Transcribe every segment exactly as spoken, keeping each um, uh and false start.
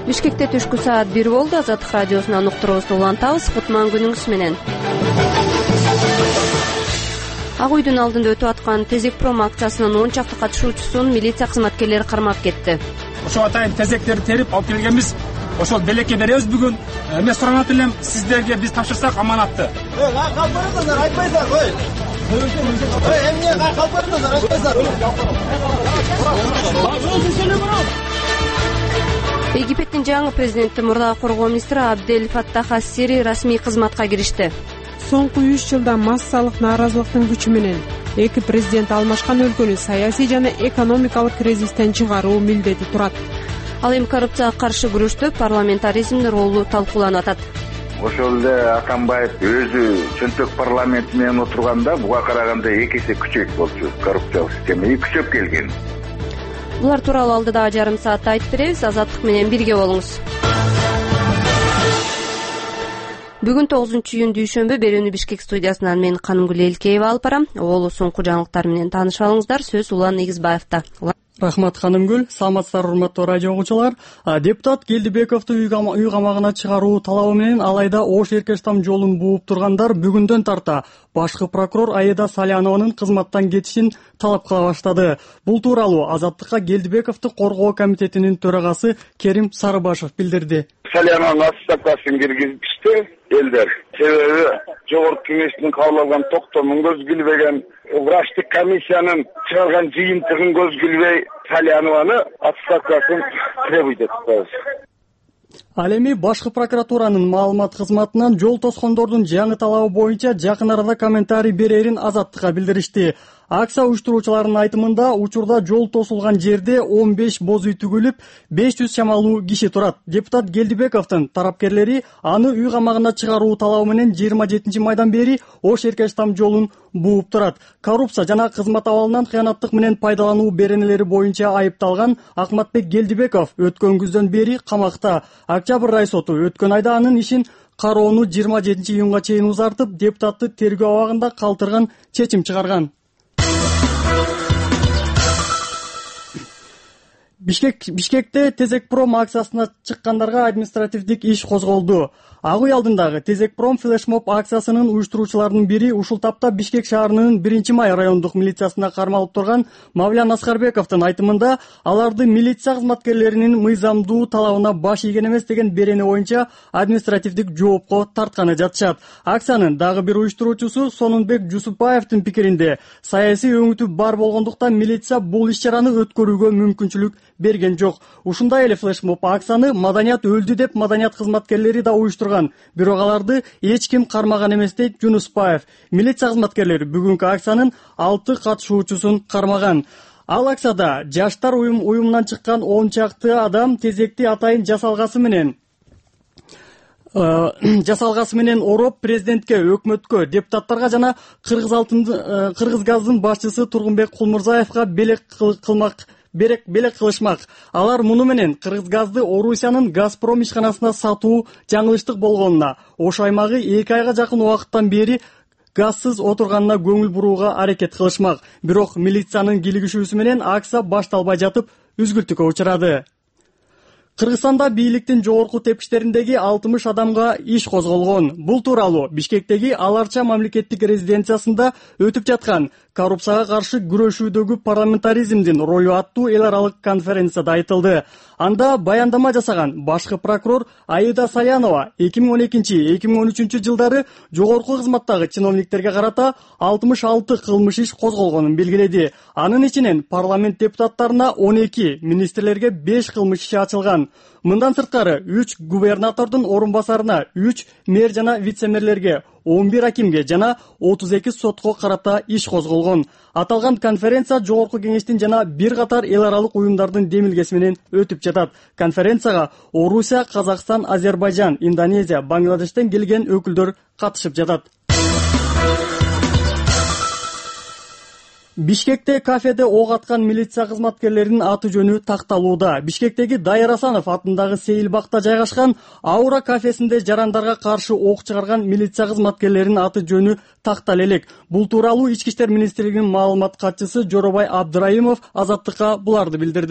Бишкекте түшкү саат бир болду. Азаттык радиосунан уктуруубузду улантабыз. Кутман күнүңүз менен. Ак үйдүн алдында өтүп аткан Тезекпром акциясынын он чакты катышуучусун милиция кызматкерлери кармап кетти. Ошо атайын тезектерди терип алып келгенбиз. Ошол белекке беребиз бүгүн. Мен суранат элем, сиздерге биз тапшырсак аманатты. Эй, калпарыңыздар, айтпайсыздар, ой. Эй, эмне калпарыңыздар, айтпайсыздар. Египеттин жаңы президенти мурдагы коргоо министри Абдель Фаттах ас-Сири расмий кызматка киришти. Соңку үч жылда массалык нааразылыктын күчү менен эки президент алмашкан өлкөнү саясий жана экономикалык кризистен чыгаруу милдети турат. Ал эми коррупцияга каршы күрөштө парламентаризмдин ролу талкууланып атат. Ошол эле Акамбаев өзү чөнтөк парламент менен отурганда буга караганда эки эсе күчөйт болчу. Коррупциялык система күчөп келген. Булар тууралуу алдыдагы жарым саатта айтып беребиз. Азаттык менен бирге болуңуз. Бүгүн тогузунчу июнь дүйшөмбү. Берүүнү Бишкек студиясынан мен Канымгүл Элкеева алып барам. Оолу соңку жаңылыктар менен таанышып алыңыздар. Сөз Улан Игизбаевда. Рахмат Канымгүл, саламатсыздар урматтуу радио угуучулар. Депутат Келдибековду үй камагына чыгаруу талабы менен алайда Ош Эркештам жолун бууп тургандар бүгүндөн тарта башкы прокурор Аида Салянованын кызматтан кетишин талап кыла баштады. Бул тууралуу Азаттыкка Келдибековду коргоо комитетинин төрагасы Керим Сарыбашев билдирди. Салянованын отставкасын киргизишти элдер. Себеби жогорку кеңештин кабыл алган токтомун көзгүлбеген, врачтык комиссиянын чыгарган жыйынтыгын көзгүлбөй Салянованы отставкасын требуйт этип. Ал эми башкы прокуратуранын маалымат кызматынан жол тоскондордун жаңы талабы боюнча жакын арада комментарий берерин Азаттыкка билдиришти. Акция уюштуруучуларынын айтымында учурда жол тосулган жерде он беш боз үй төгүлүп, беш жүз чамалуу киши турат. Депутат Келдибековдун тарапкерлери аны үй камагына чыгаруу талабы менен жыйырма жетинчи майдан бери Ош Эркештам жолун бууп турат. Коррупция жана кызмат абалынан кыянаттык менен пайдалануу беренелери боюнча айыпталган Акматбек Келдибеков өткөн күздөн бери камакта. Октябрь райсоту өткөн айда анын ишин кароону жыйырма жетинчи июнга чейин узартып, депутатты тергөө абагында калтырган чечим чыгарган. Бишкек Бишкекте Тезекпром акциясына чыккандарга административдик иш козголду. Ак үй алдындагы Тезекпром флешмоб акциясынын уюштуруучуларынын бири ушул тапта Бишкек шаарынын биринчи май райондук милициясына кармалып турган Мавлян Аскарбековдун айтымында аларды милиция кызматкерлеринин мыйзамдуу талабына баш ийген эмес деген берени боюнча административдик жоопко тартканы жатышат. Акциянын дагы бир уюштуруучусу Сонунбек Жусупаевдин пикиринде саясий өңүтү бар болгондуктан милиция бул иш-чараны өткөрүүгө мүмкүнчүлүк берген жок. Ушундай эле флешмоб акцияны маданият өлдү деп маданият кызматкерлери да уюштурган. Бирок аларды эч ким кармаган эмес дейт Жунуспаев. Милиция кызматкерлери бүгүнкү акциянын алты катышуучусун кармаган. Ал акцияда жаштар уюм уюмунан чыккан он чакты адам тезекти атайын жасалгасы менен жасалгасы менен ороп президентке, өкмөткө, депутаттарга жана Кыргыз алтын Кыргыз газдын башчысы Тургунбек Кулмурзаевга белек кылмак Берек белек кылышмак. Алар муну менен Кыргыз газды Орусиянын Газпром ишканасына сатуу жаңылыштык болгонуна, Ош аймагы эки айга жакын убакыттан бери газсыз отурганына көңүл бурууга аракет кылышмак. Бирок милициянын килигишүүсү менен акция башталбай жатып үзгүлтүккө учурады. Кыргызстанда бийликтин жогорку тепкичтериндеги алтымыш адамга иш козголгон. Бул тууралуу Бишкектеги Аларча мамлекеттик резиденциясында өтүп жаткан коррупцияга каршы күрөшүүдөгү парламентаризмдин ролу аттуу эл аралык конференцияда айтылды. Анда баяндама жасаган башкы прокурор Аида Салянова эки миң он экинчи — эки миң он үчүнчү жылдары жогорку кызматтагы чиновниктерге карата алтымыш алты кылмыш иш козголгонун белгиледи. Анын ичинен парламент депутаттарына он эки, министрлерге беш кылмыш иши ачылган. Мындан сырткары үч губернатордун орун басарына, үч мэр жана вице-мэрлерге, он бир акимге жана отуз эки сотко карата иш козголгон. Аталган конференция жогорку кеңештин жана бир катар эл аралык уюмдардын демилгеси менен өтүп жатат. Конференцияга Орусия, Казакстан, Азербайжан, Индонезия, Бангладештен келген өкүлдөр катышып жатат. Бишкекте кафеде ок аткан милиция кызматкерлеринин аты жөнү такталууда. Бишкектеги Дайыр Асанов атындагы Сейилбакта жайгашкан Аура кафесинде жарандарга каршы ок чыгарган милиция кызматкерлеринин аты жөнү тактала элек. Бул тууралуу Ички иштер министрлигинин маалымат катчысы Жоробай Абдыраимов Азаттыкка буларды билдирди.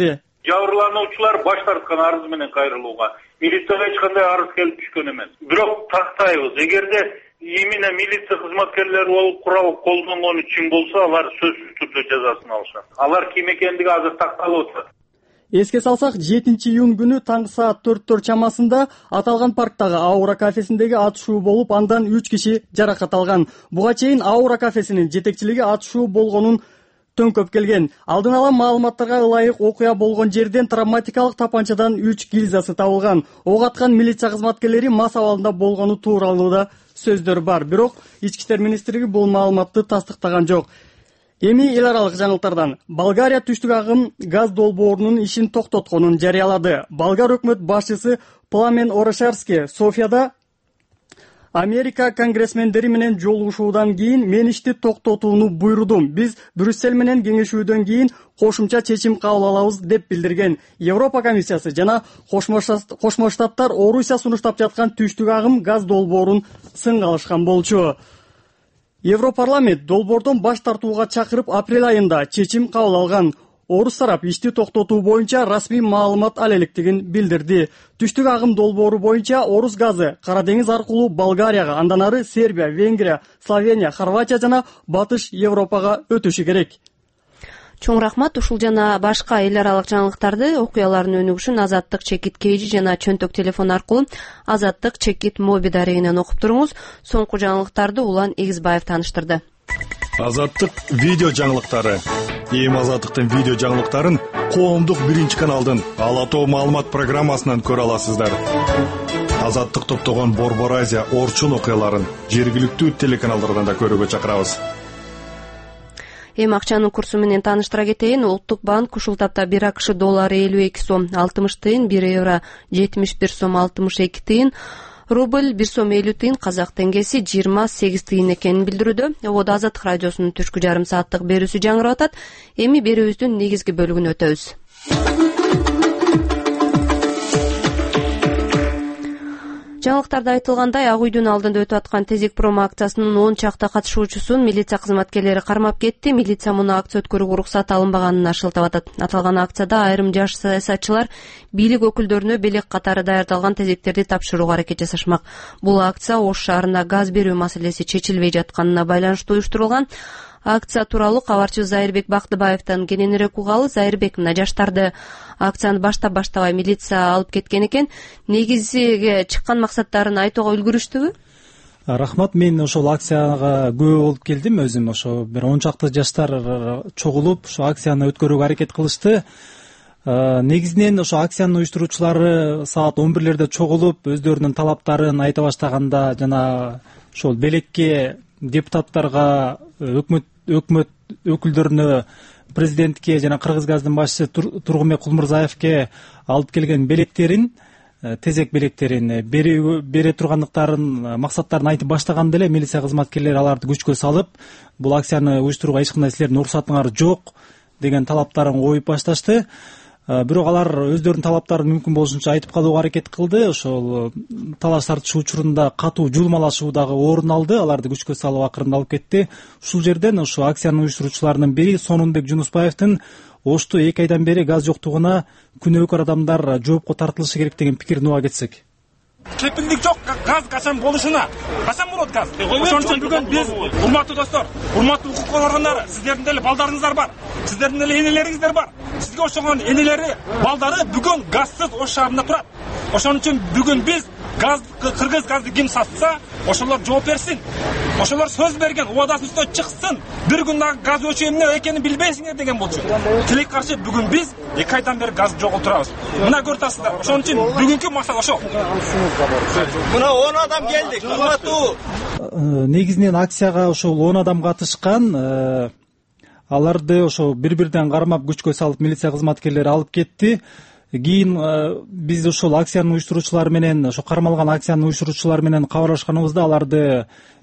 Жабырлануучулар баш тарткан арыз менен кайрылууга, милицияга эч кандай арыз келип түшкөн эмес. Бирок тактайбыз, эгерде именно милиция кызматкерлери болуп курал колдонгону чын болсо, алар сөзсүз түрдө жазасын алышат. Алар ким экендиги азыр такталып атат. Эске салсак, жетинчи июнь күнү таңкы саат төрттөр чамасында аталган парктагы Аура кафесиндеги атышуу болуп, андан үч киши жаракат алган. Буга чейин Аура кафесинин жетекчилиги атышуу болгонун төңкөп келген. Алдын ала маалыматтарга ылайык окуя болгон жерден травматикалык тапанчадан үч гильзасы табылган. Ок аткан милиция кызматкерлери мас абалында болгону тууралууда сөздөр бар. Бирок Ички иштер министрлиги бул маалыматты тастыктаган жок. Эми эл аралык жаңылыктардан. Болгария түштүк агым газ долбоорунун ишин токтотконун жарыялады. Болгар өкмөт башчысы Пламен Орешарски Софияда Америка конгрессмендери менен жолугушуудан кийин мен ишти токтотууну буйрудум. Биз Брюссель менен кеңешүүдөн кийин кошумча чечим кабыл алабыз деп билдирген. Европа комиссиясы жана Кошмо Штаттар Орусия сунуштап жаткан түштүк агым газ долбоорун сынга алышкан болчу. Европарламент долбоордон баш тартууга чакырып апрель айында чечим кабыл алган. Орус тарап ишти токтотуу боюнча расмий маалымат ал электигин билдирди. Түштүк агым долбоору боюнча Орус газы Кара деңиз аркылуу Болгарияга, андан ары Сербия, Венгрия, Словения, Хорватия жана Батыш Европага өтүшү керек. Чоң рахмат. Ушул жана башка эл аралык жаңылыктарды, окуялардын өнүгүшүн Азаттык чекит кейжи жана чөнтөк телефон аркылуу Азаттык чекит моби дарегинен окуп туруңуз. Соңку жаңылыктарды Улан Эгизбаев тааныштырды. Азаттык видео жаңылыктары. Эми Азаттыктын видео жаңылыктарын коомдук биринчи каналдын Ала тоо маалымат программасынан көрө аласыздар. Азаттык топтогон Борбор Азия орчун окуяларын жергиликтүү телеканалдардан да көрүүгө чакырабыз. Эми акчанын курсу менен тааныштыра кетейин. Улуттук банк ушул тапта бир акш доллары элүү эки сом алтымыш тыйын, бир евро жетимиш бир сом алтымыш эки тыйын, рубль бир сом элүү тыйын, казак теңгеси жыйырма сегиз тыйын экенин билдирүүдө. Ободо Азаттык радиосунун түшкү жарым сааттык берүүсү жаңырап атат. Эми берүүбүздүн негизги бөлүгүнө өтөбүз. Жаңылыктарда айтылгандай, Ак үйдүн алдында өтүп аткан Тезек промо акциясынын он чакта катышуучусун милиция кызматкерлери кармап кетти. Милиция муну акция өткөрүүгө уруксат алынбаганын шылтап атат. Аталган акцияда айрым жаш саясатчылар бийлик өкүлдөрүнө белек катары даярдалган тезектерди тапшырууга аракет жасашмак. Бул акция Ош шаарына газ берүү маселеси чечилбей жатканына байланыштуу уюштурулган. Акция тууралуу кабарчы Зайырбек Бактыбаевден кененирээк угалы. Зайырбек, мына жаштарды акцияны баштап баштабай милиция алып кеткен экен. Негизиге чыккан максаттарын айтууга үлгүрүштүбү? Рахмат, мен ошол акцияга күбө болуп келдим. Өзүм ошо бир он чакты жаштар чогулуп ошо акцияны өткөрүүгө аракет кылышты. Негизинен ошо акциянын уюштуруучулары саат он бирлерде чогулуп өздөрүнүн талаптарын айта баштаганда жана ошол белекке депутаттарга, өкмөт өкмөт өкүлдөрүнө, президентке жана Кыргыз газдын башчысы Тургунбек Кулмурзаевке алып келген белектерин, тезек белектерин бере тургандыктарын, максаттарын айтып баштаганда эле милиция кызматкерлери аларды күчкө салып, бул акцияны уюштурууга эч кандай силердин уруксатыңар жок деген талаптарын коюп башташты. Бирок алар өздөрүнүн талаптарын мүмкүн болушунча айтып калууга аракет кылды. Ошол талаш тартыш учурунда катуу жулмалашуу дагы орун алды. Аларды күчкө салып акырында алып кетти. Ушул жерден ошо акциянын уюштуруучуларынын бири Сонунбек Жунусбаевдин Ошто эки айдан бери газ жоктугуна күнөөкөр адамдар жоопко тартылышы керек деген пикирин уга кетсек. Кепилдик жок, газ качан болушуна. Качан болот газ? Ошон үчүн бүгүн биз, урматтуу достор, урматтуу укук органдары, сиздердин деле балдарыңыздар бар, сиздердин деле энелериңиздер бар. Сизге ошогон энелери, балдары бүгүн газсыз Ош шаарында турат. Ошон үчүн бүгүн биз газ, Кыргыз газды ким сатса, ошолор жооп берсин. Ошолор сөз берген, убадасынын үстүнө чыксын. Бир күн дагы газ өчүү эмне экенин билбейсиңер деген болчу. Тилек каршы бүгүн биз эки айдан бери газ жоготурабыз. Мына көрүп атасыздар. Ошон үчүн бүгүнкү максат ошол. Мына он адам келди, кызматтуу. Негизинен акцияга ошол он адам катышкан. Аларды ошо бири-бирден кармап күчкө салып милиция кызматкерлери алып кетти. Кийин биз ошол акциянын уюштуруучулары менен, ошо кармалган акциянын уюштуруучулары менен кабарлашканыбызда аларды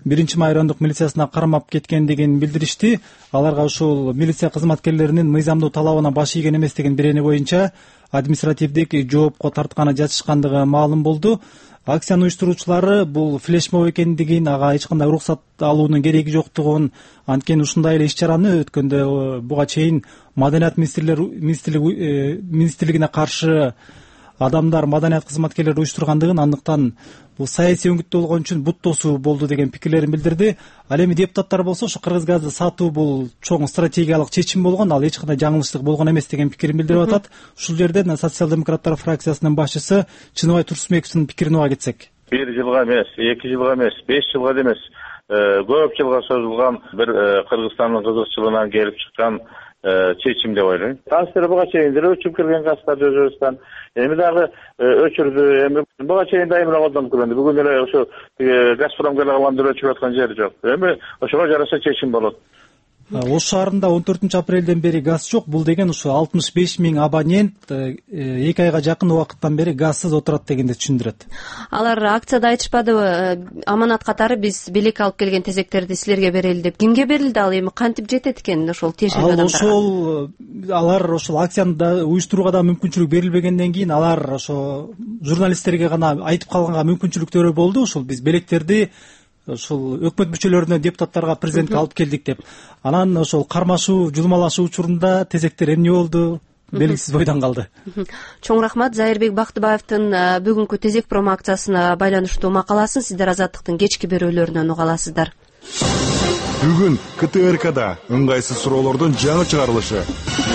биринчи майрандык милициясына кармап кеткендигин билдиришти. Аларга ушул милиция кызматкерлеринин мыйзамдуу талабына баш ийген эмес деген бирени боюнча административдик жоопко тартканы жатышкандыгы маалым болду. Акциянын уюштуруучулары бул флешмоб экендигин, ага эч кандай уруксат алуунун кереги жоктугун, анткени ушундай эле иш чараны өткөндө буга чейин Маданият министрлигине каршы адамдар, маданият кызматкерлери уюштургандыгын, андыктан бул саясий өңүттүү болгон үчүн бут тосуу болду деген пикирлерин билдирди. Ал эми депутаттар болсо ушу кыргыз газды сатуу бул чоң стратегиялык чечим болгон, ал эч кандай жаңылыштык болгон эмес деген пикирин билдирип атат. Ушул жерден социал-демократтар фракциясынын башчысы Чыныбай Турсунбековдун пикирине уга кетсек. бир жылга эмес, эки жылга эмес, беш жылга эмес, көп жылга созулган бир Кыргызстандын кызыкчылыгынан келип чыккан чечим деп ойлойм. Трансфер буга чейин деле өчүп келген газдарды өзүбүздөн эми дагы өчүрдү. Эми буга чейин да эмне колдонуп келди. Бүгүн эле ошо Газпромго калгандыр өчүп аткан жери жок. Эми ошого жараша чечим болот. Ош шаарында он төртүнчү апрелден бери газ жок. Бул деген ушу алтымыш беш миң абонент эки айга жакын убакыттан бери газсыз отурат дегенди түшүндүрөт. Алар акцияда айтышпадыбы, аманат катары биз белек алып келген тезектерди силерге берели деп. Кимге берилди ал, эми кантип жетет экен ошол тиешелүү адамдарга? Ошол алар ошол акцияны да уюштурууга да мүмкүнчүлүк берилбегенден кийин алар ошо журналисттерге гана айтып калганга мүмкүнчүлүктөрү болду. Ошол биз белектерди ошол өкмөт мүчөлөрүнө, депутаттарга, президентке алып келдик деп. Анан ошол кармашуу, жулмалашуу учурунда тезектер эмне болду? Белгисиз бойдон калды. Чоң рахмат. Зайырбек Бактыбаевдин бүгүнкү тезек промо акциясына байланыштуу макаласын сиздер Азаттыктын кечки берүүлөрүнөн уга аласыздар. Бүгүн К Т Р Кда ыңгайсыз суроолордун жаңы чыгарылышы.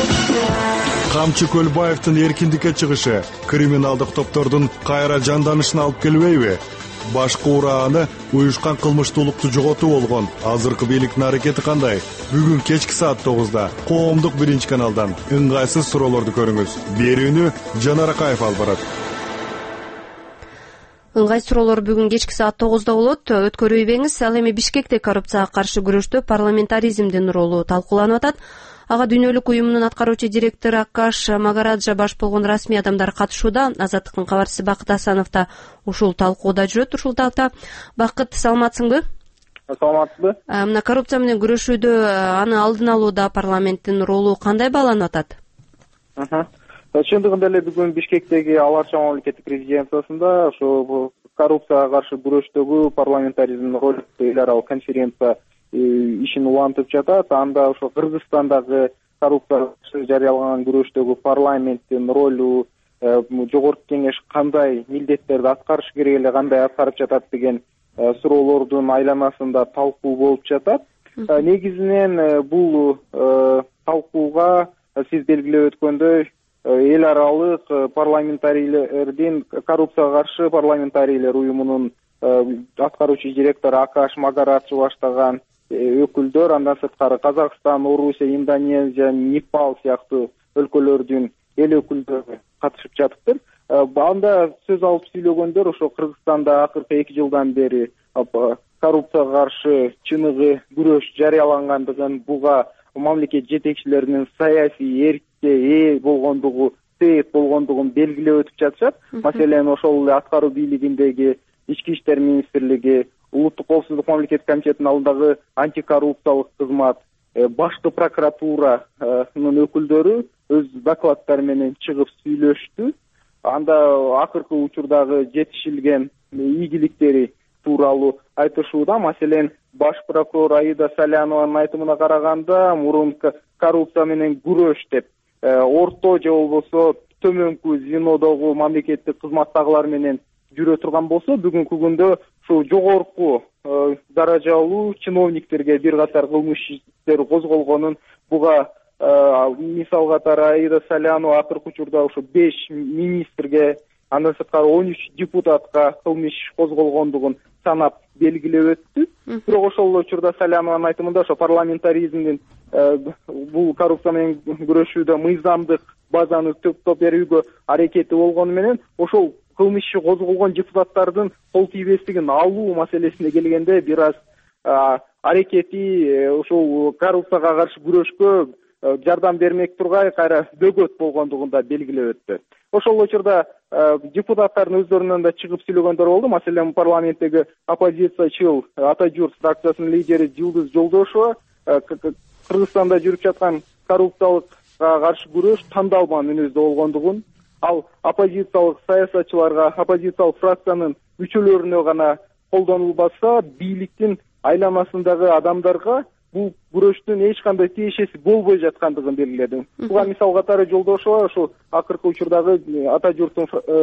Камчы Көлбаевдин эркиндикке чыгышы криминалдык топтордун кайра жанданышына алып келбейби? Башкы урааны уюшкан кылмыштуулукту жоготуу болгон азыркы бийликтин аракети кандай? Бүгүн кечки саат тогузда коомдук биринчи каналдан ыңгайсыз суроолорду көрүңүз. Берүүнү Жанар Акаев алып барат. Ыңгайсыз суроолор бүгүн кечки саат тогузда болот. Өткөрүбеңиз. Ал эми Бишкекте коррупцияга каршы күрөштө парламентаризмдин ролу талкууланып атат. Ага дүйнөлүк уюмунун аткаруучу директору Акаш Магараджа баш болгон расмий адамдар катышууда. Азаттыктын кабарчысы Бакыт Асанов да ушул талкууда жүрөт. Ушул тапта Бакыт, саламатсыңбы? Саламатсызбы? Мына коррупция менен күрөшүүдө аны алдын алууда парламенттин ролу кандай бааланып атат? Чындыгында эле бүгүн Бишкектеги Ала Арча мамлекеттик резиденциясында ошо коррупцияга каршы күрөштөгү парламентаризмдин ролу эл аралык конференция ишин улантып жатат. Анда ошо Кыргызстандагы коррупцияга каршы жарыяланган күрөштөгү парламенттин ролу, жогорку кеңеш кандай милдеттерди аткарыш керек эле, кандай аткарып жатат деген суроолордун айланасында талкуу болуп жатат. Негизинен бул талкууга сиз белгилеп өткөндөй эл аралык парламентарийлердин, коррупцияга каршы парламентарийлер уюмунун аткаруучу директору Акаш Магараджа баштаган өкүлдөр, андан сырткары Казакстан, Орусия, Индонезия, Непал сыяктуу өлкөлөрдүн эл өкүлдөрү катышып жатыптыр. Анда сөз алып сүйлөгөндөр ошо Кыргызстанда акыркы эки жылдан бери коррупцияга каршы чыныгы күрөш жарыялангандыгын, буга мамлекет жетекчилеринин саясий эркке ээ болгондугу, сеет болгондугун белгилеп өтүп жатышат. Маселен, ошол эле аткаруу бийлигиндеги Ички иштер министрлиги, Улуттук коопсуздук мамлекеттик комитетинин алдындагы антикоррупциялык кызмат, башкы прокуратуранын өкүлдөрү өз докладдары менен чыгып сүйлөштү. Анда акыркы учурдагы жетишилген ийгиликтери тууралуу айтышууда. Маселен, баш прокурор Аида Салянованын айтымына караганда, мурун коррупция менен күрөш деп орто же болбосо төмөнкү звенодогу мамлекеттик кызматтагылар менен жүрө турган болсо, бүгүнкү күндө ушу жогорку даражалуу чиновниктерге бир катар кылмыш иштери козголгонун, буга мисал катары Аида Салянова акыркы учурда ушу беш министрге, андан сырткары он үч депутатка кылмыш козголгондугун санап белгилеп өттү. Бирок ошол учурда Салянованын айтымында ошо парламентаризмдин бул коррупция менен күрөшүүдө мыйзамдык базаны топтоп берүүгө аракети болгону менен ошол кылмыш иши козголгон депутаттардын кол тийбестигин алуу маселесине келгенде бир аз аракети ушул коррупцияга каршы күрөшкө жардам бермек тургай кайра бөгөт болгондугун да белгилеп өттү. ошол учурда депутаттардын өздөрүнөн да чыгып сүйлөгөндөр болду. Маселен, парламенттеги оппозициячыл Ата журт фракциясынын лидери Жылдыз Жолдошова Кыргызстанда жүрүп жаткан коррупциялыкка каршы күрөш тандалма мүнөздө болгондугун, ал оппозициялык саясатчыларга, оппозициялык фракциянын мүчөлөрүнө гана колдонулбаса, бийликтин айланасындагы адамдарга бул күрөштүн эч кандай тиешеси болбой жаткандыгын белгиледи. Буга мисал катары Жолдошова ошо акыркы учурдагы Ата журттун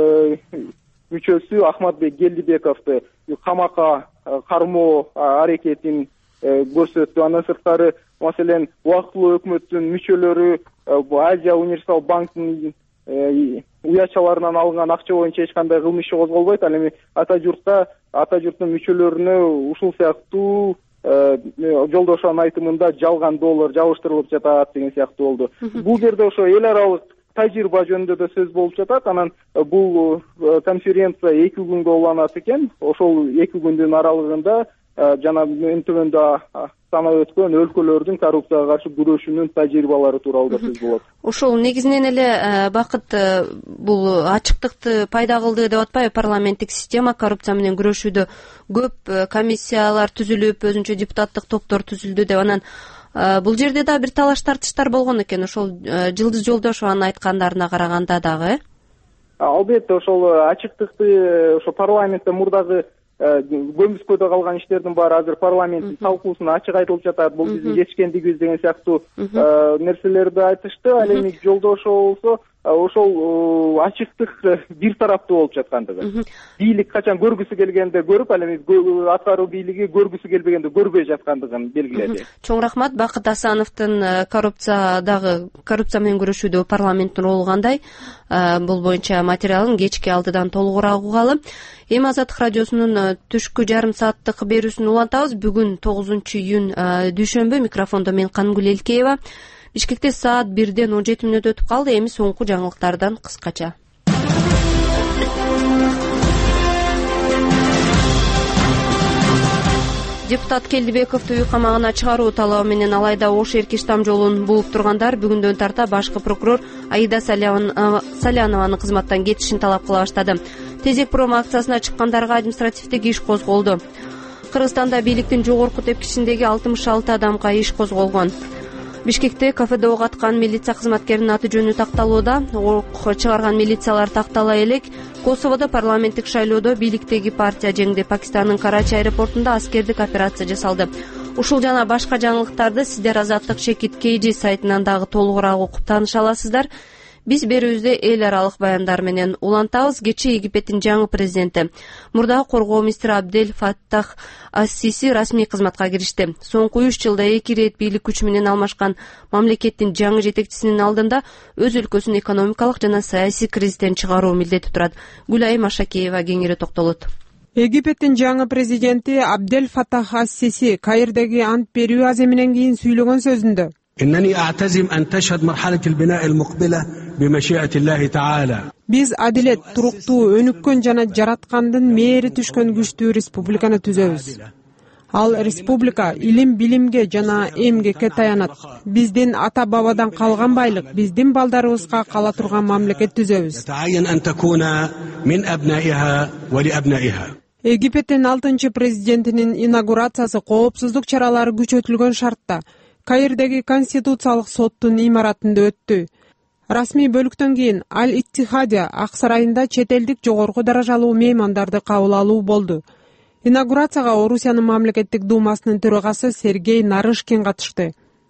мүчөсү Ахматбек Гелдибековду камакка кармоо аракетин көрсөттү. Андан сырткары, маселен, убактылуу өкмөттүн мүчөлөрү Азия универсал банктын уячаларынан алынган акча боюнча эч кандай кылмыш иши козголбойт. Ал эми Ата журтта Ата журттун мүчөлөрүнө ушул сыяктуу Жолдошованын айтымында жалган доллар жабыштырылып жатат деген сыяктуу болду. Бул жерде ошо эл аралык тажрыйба жөнүндө да сөз болуп жатат. Анан бул конференция эки күнгө уланат экен. Ошол эки күндүн аралыгында жана мен төмөндө санап өткөн өлкөлөрдүн коррупцияга каршы күрөшүүнүн тажрыйбалары тууралуу да сөз болот. Ошол негизинен эле Бакыт бул ачыктыкты пайда кылды деп атпайбы? Парламенттик система коррупция менен күрөшүүдө көп комиссиялар түзүлүп, өзүнчө депутаттык топтор түзүлдү деп. Анан бул жерде да бир талаш тартыштар болгон экен. Ошол Жылдыз Жолдошованын айткандарына караганда дагы. Албетте, ошол ачыктыкты ошо парламентте мурдагы көмүскөдө калган иштердин баары азыр парламенттин талкуусуна ачык айтылып жатат. Бул биздин жетишкендигибиз деген сыяктуу нерселерди айтышты. Ал эми Жолдошова болсо ошол ачыктык бир тараптуу болуп жаткандыгы. Бийлик качан көргүсү келгенде көрүп, ал эми аткаруу бийлиги көргүсү келбегенде көрбөй жаткандыгын белгиледи. Чоң рахмат. Бакыт Асановдун коррупциядагы коррупция менен күрөшүүдө парламенттин ролу кандай? Бул боюнча материалын кечки алтыдан толугураак угалы. Эми Азаттык радиосунун түшкү жарым сааттык берүүсүн улантабыз. Бүгүн тогузунчу июнь дүйшөмбү. Микрофондо мен Кангүл Элкеева. Бишкекте саат бирден он жети мүнөт өтүп калды. Эми соңку жаңылыктардан кыскача. Депутат Келдибековду үй камагына чыгаруу талабы менен алайда Ош эркиш там жолун бууп тургандар бүгүндөн тарта башкы прокурор Аида Салянованын кызматтан кетишин талап кыла баштады. Тезек промо акциясына чыккандарга административдик иш козголду. Кыргызстанда бийликтин жогорку тепкичиндеги алтымыш алты адамга иш козголгон. Бишкекте кафеде ок аткан милиция кызматкеринин аты жөнү такталууда. Ок чыгарган милициялар тактала элек. Косоводо парламенттик шайлоодо бийликтеги партия жеңди. Пакистандын Карачи аэропортунда аскердик операция жасалды. Ушул жана башка жаңылыктарды сиздер Азаттык Шекит Кейджи сайтынан дагы толугураак окуп тааныша аласыздар. Биз берүүбүздө эл аралык баяндар менен улантабыз. Кечээ Египеттин жаңы президенти мурдагы коргоо министри Абдель Фаттах ас-Сиси расмий кызматка киришти. Соңку үч жылда эки ирет бийлик күчү менен алмашкан мамлекеттин жаңы жетекчисинин алдында өз өлкөсүн экономикалык жана саясий кризистен чыгаруу милдети турат. Гүлайым Ашакеева кеңири токтолот. Египеттин жаңы президенти Абдель Фаттах ас-Сиси Каирдеги ант берүү аземинен кийин сүйлөгөн сөзүндө إنني أعتزم أن تشهد مرحلة البناء المقبلة بمشيئة الله تعالى. Биз адилет, туруктуу, өнүккөн жана жараткандын мээри түшкөн күчтүү республиканы түзөбүз. Ал республика илим, билимге жана эмгекке таянат. Биздин ата бабадан калган байлык, биздин балдарыбызга кала турган мамлекет түзөбүз. يتعين أن تكون من أبنائها ولأبنائها. Египеттин алтынчы президентинин инаугурациясы коопсуздук чаралары күчөтүлгөн шартта Каирдеги конституциялык соттун имаратында өттү. Расмий бөлүктөн кийин Аль-Иттихадия ак сарайында чет элдик жогорку даражалуу меймандарды кабыл алуу болду. Инаугурацияга Орусиянын мамлекеттик думасынын төрагасы Сергей Нарышкин катышты.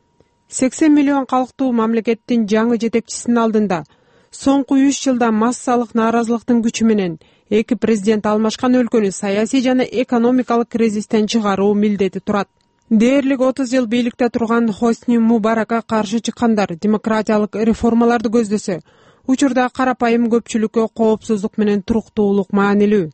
сексен миллион калктуу мамлекеттин жаңы жетекчисинин алдында соңку үч жылда массалык нааразылыктын күчү менен эки президент алмашкан өлкөнү саясий жана экономикалык кризистен чыгаруу милдети турат. Дээрлик отуз жыл бийликте турган Хосни Мубарака каршы чыккандар демократиялык реформаларды көздөсө, учурда карапайым көпчүлүккө коопсуздук менен туруктуулук маанилүү.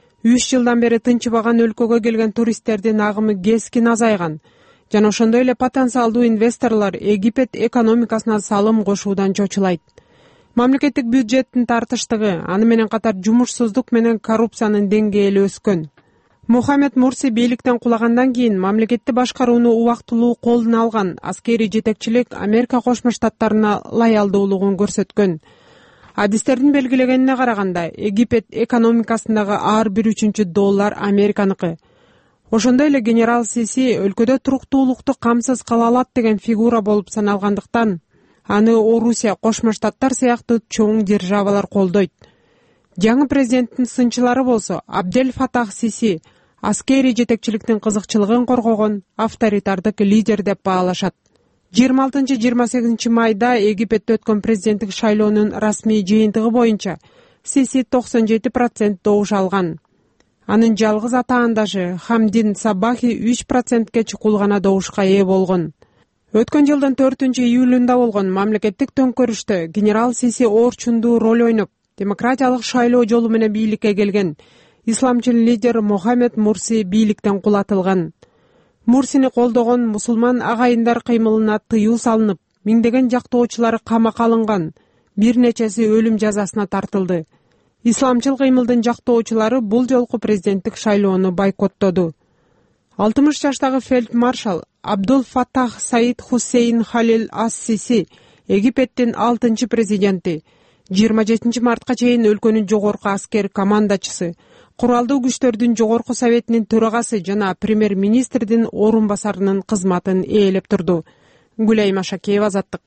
үч жылдан бери тынчыбаган өлкөгө келген туристтердин агымы кескин азайган жана ошондой эле потенциалдуу инвесторлор Египет экономикасына салым кошуудан чочулайт. Мамлекеттик бюджеттин тартыштыгы, аны менен катар жумушсуздук менен коррупциянын деңгээли өскөн. Мухаммед Мурси бийликтен кулагандан кийин мамлекетти башкарууну убактылуу колуна алган, аскерий жетекчилик Америка Кошмо Штаттарына лоялдуулугун көрсөткөн. Адистердин белгилегенине караганда, Египет экономикасындагы ар бир үчүнчү доллар Американыкы. Ошондой эле генерал Сиси өлкөдө туруктуулукту камсыз кыла алат деген фигура болуп саналгандыктан, аны Орусия, Кошмо Штаттар сыяктуу чоң державалар колдойт. Жаңы президенттин сынчылары болсо Абдель Фатах Сиси аскери жетекчиликтин кызыкчылыгын коргогон авторитардык лидер деп баалашат. жыйырма алтынчы жыйырма сегизинчи майда Египетте өткөн президенттик шайлоонун расмий жыйынтыгы боюнча Сиси токсон жети процент добуш алган. Анын жалгыз атаандашы Хамдин Сабахи үч процентке чукул гана добушка ээ болгон. Өткөн жылдын төртүнчү июлунда болгон мамлекеттик төңкөрүштө генерал Сиси орчундуу роль ойноп, демократиялык шайлоо жолу менен бийликке келген исламчыл лидер Мохаммед Мурси бийликтен кулатылган. Мурсини колдогон мусулман агайындар кыймылына тыюу салынып, миңдеген жактоочулары камакка алынган, бир нечеси өлүм жазасына тартылды. Исламчыл кыймылдын жактоочулары бул жолку президенттик шайлоону бойкоттоду. алтымыш жаштагы фельдмаршал Абдул Фатах Саид Хусейн Халил Ас-Сиси Египеттин алтынчы президенти, жыйырма жетинчи мартка чейин өлкөнүн жогорку аскер командачысы, куралдуу күчтөрдүн жогорку советинин төрагасы жана премьер-министрдин орун басарынын кызматын ээлеп турду. Гүлай Машакеева, Азаттык.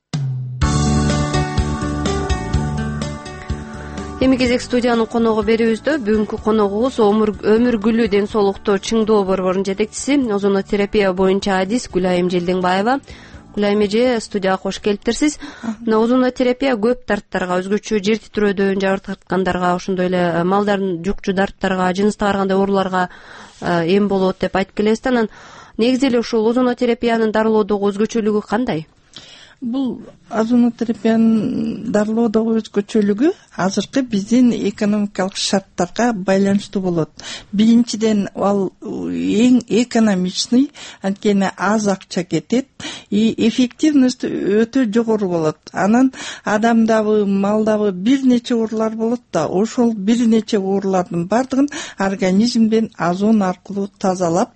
Эми кезек студиянын коногу берүүбүздө. Бүгүнкү коногубуз өмүргүлүү ден соолукту чыңдоо борборунун жетекчиси, озонотерапия боюнча адис Гүлайым Желденбаева. Гүлайым эже, студияга кош келиптирсиз. Мына озонотерапия көп дарттарга, өзгөчө жер титирөөдөн жабыркаткандарга, ошондой эле малдардын жукчу дарттарга, жыныстык ар кандай ооруларга эм болот деп айтып келебиз. Анан негизи эле ушул озонотерапиянын дарылоодогу өзгөчөлүгү кандай? Бул озонотерапиянын дарылоодогу өзгөчөлүгү азыркы биздин экономикалык шарттарга байланыштуу болот. Биринчиден, ал эң экономичный, анткени аз акча кетет, и эффективность өтө жогору болот. Анан адамдабы, малдабы бир нече оорулар болот да, ошол бир нече оорулардын бардыгын организмден озон аркылуу тазалап,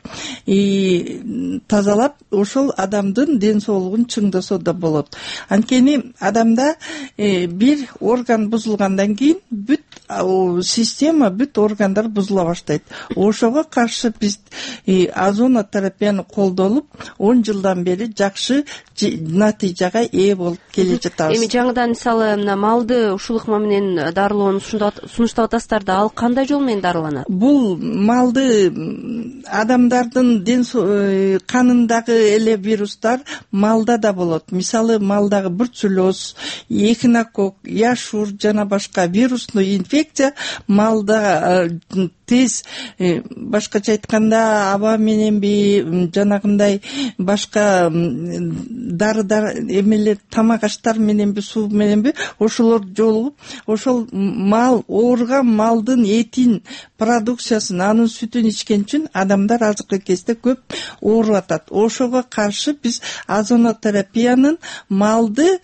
и тазалап ошол адамдын ден соолугун чыңдаса да болот. Анткени адамда э, бир орган бузулгандан кийин бүт система, бүт органдар бузула баштайт. Ошого каршы биз э, озонотерапияны колдонуп, он жылдан бери жакшы натыйжага ээ болуп келе жатабыз. Эми жаңыдан мисалы мына малды ушул ыкма менен дарылоону сунуштап атасыздар да, ал кандай жол менен дарыланат? Бул малды адамдардын ден канындагы эле вирустар малда да болот. Мисалы малдагы бруцеллез, эхинокок, яшур жана башка вирусный инфекция малда тез, башкача айтканда, аба мененби, жанагындай башка дары-дар эмелер, тамак аштар мененби, суу мененби, ошолор жолугуп, ошол мал, ооруган малдын этин продукциясын, анын сүтүн ичкен үчүн адамдар азыркы кезде көп ооруп атат. Ошого каршы биз озонотерапиянын малды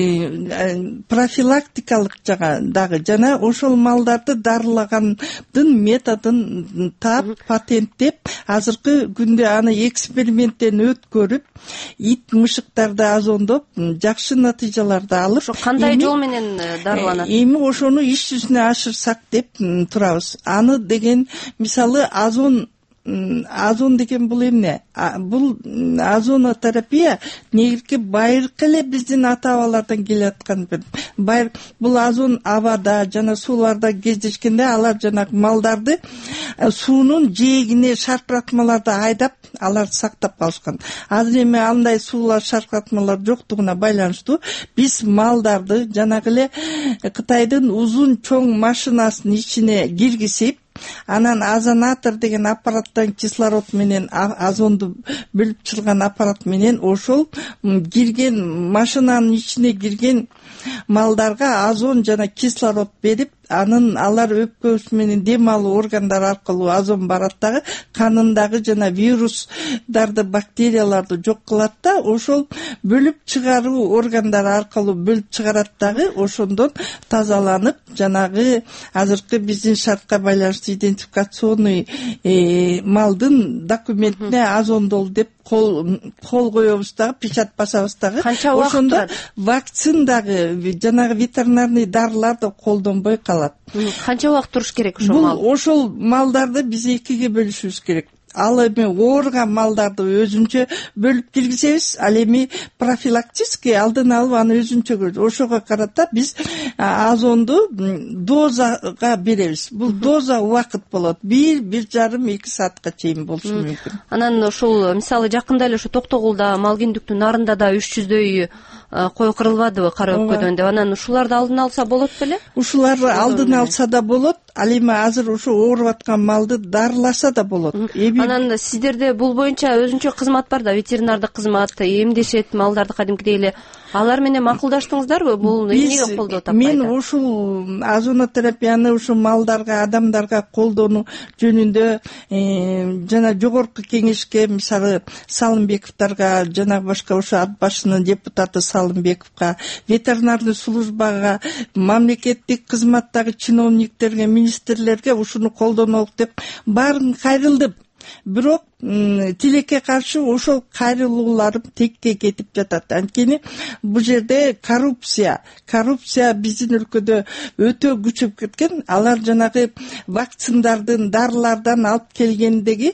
э, профилактикалык жагы жана ошол малдарды дарылагандын методун таап, патенттеп, азыркы күндө аны эксперименттен өткөрүп, ит мышыктарды озондоп, жакшы натыйжаларды алып, кандай жол менен дарыланат? Эми ошону иш жүзүнө ашырсак деп турабыз. Аны деген, мисалы, озон озон деген бул эмне? Бул озонотерапия негизги байыркы эле биздин ата-бабалардан келаткан бир байыр. Бул озон абада жана сууларда кездешкенде алар жанагы малдарды суунун жээгине шаркыратмаларды айдап, аларды сактап калышкан. Азыр эми андай суулар, шаркыратмалар жоктугуна байланыштуу биз малдарды жанагы эле Кытайдын узун чоң машинасынын ичине киргизип, анан озонатор деген аппараттан кислород менен озонду бөлүп чыган аппарат менен ошол кирген машинанын ичине кирген малдарга озон жана кислород берип, анын алар өпкөсү менен дем алуу органдар аркылуу озон барат дагы канындагы жана вирустарды, бактерияларды жок кылат да, ошол бөлүп чыгаруу органдары аркылуу бөлүп чыгарат дагы, ошондон тазаланып, жанагы азыркы биздин шартка байланыштуу идентификационный э, малдын документине озондолду деп кол кол коебуз дагы, печать басабыз дагы. Канча убакыт ошондо турат? вакцин дагы, жанагы ветеринарный дарыларды колдонбой калат. Канча убакыт туруш керек ошол мал? Бул ошол малдарды биз экиге бөлүшүбүз керек. Ал эми ооруган малдарды өзүнчө бөлүп киргизебиз, ал эми профилактический алдын алып аны өзүнчө көрөбүз. Ошого карата биз озонду дозага беребиз. Бул доза убакыт болот. бир, бир жарым, эки саатка чейин болушу мүмкүн. Анан ошол мисалы жакында эле ошо Токтогулда мал киндиктин нарында да үч жүздөй кой кырылбадыбы кара өпкөдөн деп. Анан ушуларды алдын алса болот беле? Ушуларды алдын алса да болот. Ал эми азыр ушу ооруп аткан малды дарыласа да болот. Анан сиздерде бул боюнча өзүнчө кызмат бар да, ветеринардык кызмат, эмдешет малдарды кадимкидей эле. Алар менен макулдаштыңыздарбы? Бул эмнеге колдоо таппайт? Мен ушул озонотерапияны ушу малдарга, адамдарга колдонуу жөнүндө жана жогорку кеңешке, мисалы Салымбековдорго, жана башка ушу ат башынын депутаты Салымбековго, ветеринарный службага, мамлекеттик кызматтагы чиновниктерге, министрлерге ушуну колдонолук деп баарын кайрылдым. Бирок тилекке каршы ошол кайрылууларым текке кетип жатат. Анткени бул жерде коррупция, коррупция биздин өлкөдө өтө күчөп кеткен. Алар жанагы вакциндардын, дарылардан алып келгендеги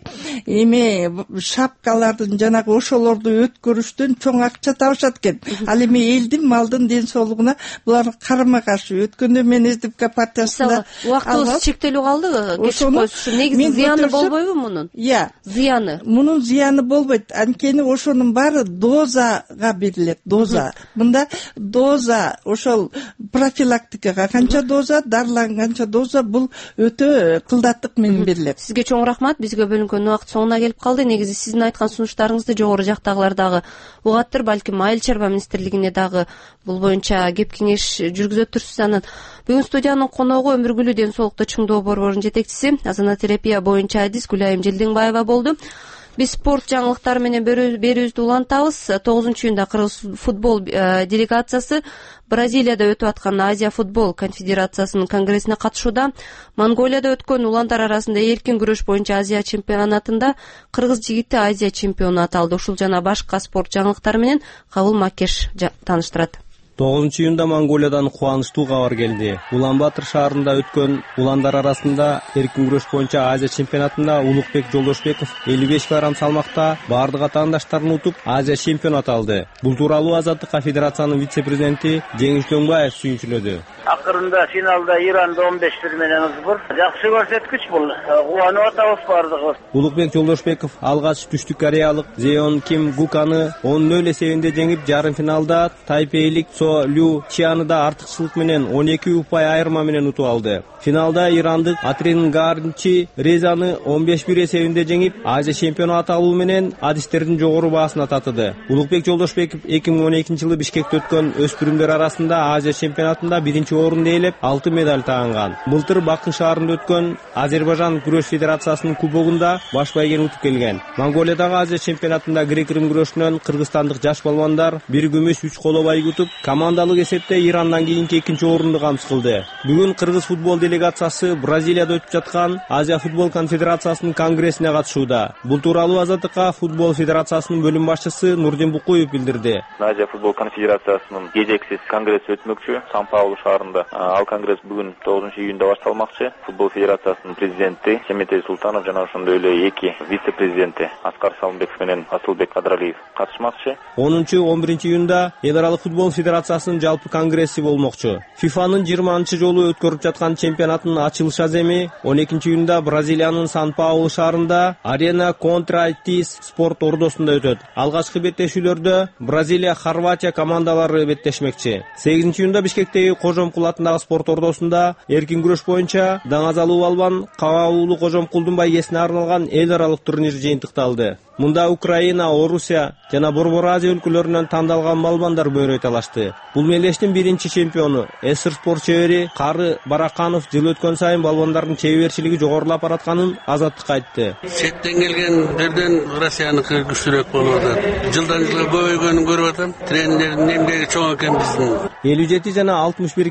эме шапкалардын, жанагы ошолорду өткөрүштөн чоң акча табышат экен. Ал эми элдин, малдын ден соолугуна булар карама каршы. Өткөндө мен СДПК партиясында убактыбыз чектелип калды, кечип койсу. Негизи зыяны болбойбу мунун? Иә. Зыяны Мунун зыяны болбойт. Анткени ошонун баары дозага берилет, доза. Мында доза ошол профилактикага канча доза, дарыланганча доза, бул өтө кылдаттык менен берилет. Сизге чоң рахмат. Бизге бөлүнгөн убакыт соңуна келип калды. Негизи сиздин айткан сунуштарыңызды жогору жактагылар дагы угаттыр, балким Айыл чарба министрлигине дагы бул боюнча кеп кеңеш жүргүзөтүрсүз. Анан бүгүн студиянын коногу Өмүргүлүү ден соолукту чыңдоо борборунун жетекчиси, озонотерапия боюнча адис Гүлайым Желдеңбаева болду. Биз спорт жаңылыктары менен берүүбүздү улантабыз. тогузунчу июнда кыргыз футбол делегациясы Бразилияда өтүп аткан Азия футбол конфедерациясынын конгрессине катышууда. Монголияда өткөн уландар арасында эркин күрөш боюнча Азия чемпионатында кыргыз жигити Азия чемпиону аталды. Ушул жана башка спорт жаңылыктары менен Кабыл Макеш тааныштырат. тогузунчу июнда Монголиядан кубанычтуу кабар келди. Улан-Батыр шаарында өткөн уландар арасында эркин күрөш боюнча Азия чемпионатында Улукбек Жолдошбеков элүү беш килограмм салмакта бардык атаандаштарын утуп Азия чемпиону аталды. Бул тууралуу Азаттык федерациянын вице-президенти Жеңиш Дөңбаев сүйүнчүлөдү. Акырында финалда Иранды он беш бир менен ызбыр. Жакшы көрсөткүч бул. Кубанып атабыз бардыгыбыз. Улукбек Жолдошбеков алгач Түштүк Кореялык Зеон Ким Гуканы он нөл эсебинде жеңип, жарым финалда тайпейлик Со Лю Чианы да артыкчылык менен он эки упай айырма менен утуп алды. Финалда ирандык Атрин Гарнчи Резаны он беш бир эсебинде жеңип, Азия чемпиону аталуу менен адистердин жогору баасына татыды. Улукбек Жолдошбеков эки миң он экинчи жылы Бишкекте өткөн өспүрүмдөр арасында Азия чемпионатында биринчи орунду ээлеп, алты медаль таанган. Былтыр Баку шаарында өткөн Азербайжан күрөш федерациясынын кубогунда баш байгени утуп келген. Монголиядагы Азия чемпионатында грек-рим күрөшүнөн кыргызстандык жаш балбандар бир күмүш, үч коло байг утуп, командалык эсепте Ирандан кийинки экинчи орунду камсыз кылды. Бүгүн кыргыз футбол делегациясы Бразилияда өтүп жаткан Азия футбол конфедерациясынын конгрессине катышууда. Бул тууралуу Азаттыкка футбол федерациясынын бөлүм башчысы Нурдин Букуев билдирди. Азия футбол конфедерациясынын кезексиз конгресси өтмөкчү Сан-Паулу шаарында. Ал конгресс бүгүн тогузунчу июнда башталмакчы. Футбол федерациясынын президенти Семетей Султанов жана ошондой эле эки вице-президенти Аскар Салымбеков менен Асылбек Кадралиев катышмакчы. онунчу он биринчи июнда эл аралык футбол федерациясынын жалпы конгресси болмокчу. фифанын жыйырманчы жолу өткөрүп жаткан чемпионаттын ачылыш аземи он экинчи июнда Бразилиянын Сан-Паулу шаарында Арена Контрайтис спорт ордосунда өтөт. Алгачкы беттешүүлөрдө Бразилия, Хорватия командалары беттешмекчи. сегизинчи июнда Бишкектеги Кожомкул атындагы спорт ордосунда эркин күрөш боюнча Даңазалуу балбан Кабаулуу Кожомкулдун байгесине арналган эл аралык турнир жыйынтыкталды. Мында Украина, Орусия жана Борбор Азия өлкөлөрүнөн тандалган балбандар бөйрөй талашты. Бул мелдештин биринчи чемпиону эсир спорт чебери Кары Бараканов жыл өткөн сайын балбандардын чеберчилиги жогорулап баратканын Азаттыкка айтты. Четтен келгендерден Россияныкы күчтүүрөөк болуп атат. Жылдан жылга көбөйгөнүн көрүп атам. Тренердин эмгеги чоң экен биздин. элүү жети жана алтымыш бир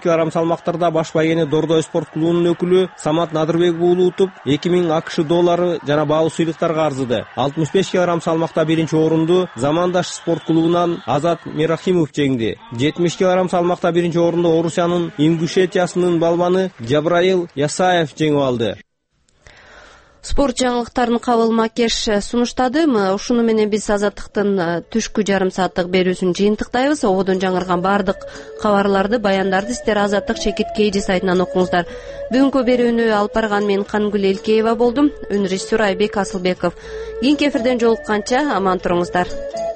килограмм салмактарда баш байгени Дордой спорт клубунун өкүлү Самат Надырбек уулу утуп эки миң акш доллары жана баалуу сыйлыктарга арзыды. алтымыш беш килограмм салмакта биринчи орунду Замандаш спорт клубунан Азат Мирахимов жеңди. жетимиш килограмм салмакта биринчи орунду Орусиянын Ингушетиясынын балбаны Жабраил Ясаев жеңип алды. Спорт жаңылыктарын Кабыл Макеш сунуштады. Ушуну менен биз Азаттыктын түшкү жарым сааттык берүүсүн жыйынтыктайбыз. Ободон жаңырган бардык кабарларды, баяндарды сиздер Азаттык чекит кейжи сайтынан окуңуздар. Бүгүнкү берүүнү алып барган мен Кангүл Элкеева болдум. Үн режиссер Айбек Асылбеков. Кийинки эфирден жолукканча аман туруңуздар.